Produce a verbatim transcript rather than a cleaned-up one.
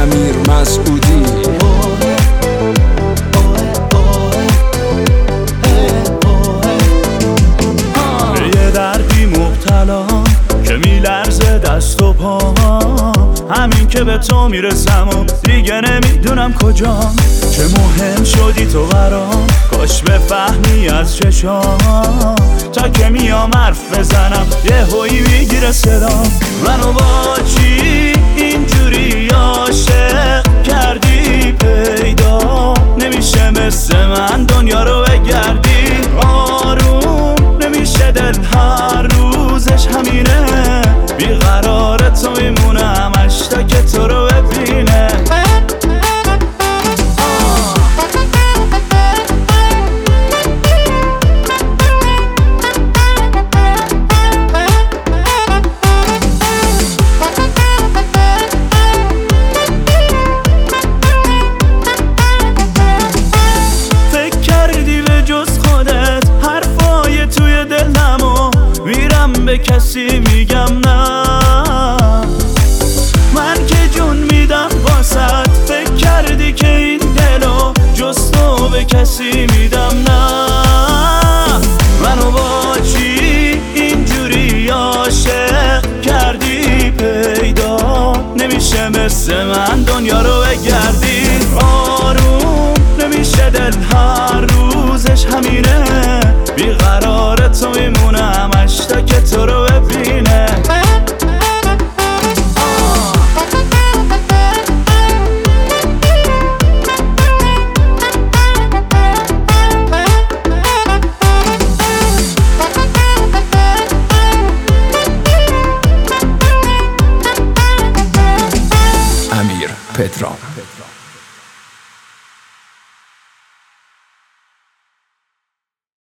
امیر مسعودی. به یه دردی مبتلا که میلرزه دست و پا، همین که به تو میرسم و دیگه نمیدونم کجام. چه مهم شدی تو برام، کاش بفهمی از چشام. تا که میام حرف بزنم یه هوی میگیره صدام. منو با چی اینجوری عاشق کردی پیدا نمیشه مثل من دنیا رو بگردی. آروم نمیشه دل هر روزش همینه، بیقرار تو میمونه همش تا که تو رو ببینه. فکر کردی به جز خودت حرفای توی دلمو میرم به کسی میگم نه؟ من که جون میدم واسد، فکر کردی که این دلو جز تو به کسی میدم نه؟ منو با چی اینجوری عاشق کردی پیدا نمیشه مثل من دنیا رو بگردی. آروم نمیشه دل هر روزش همینه، بیقرار تو میمونه همش تا که تو رو ببینه. امیر پدرام.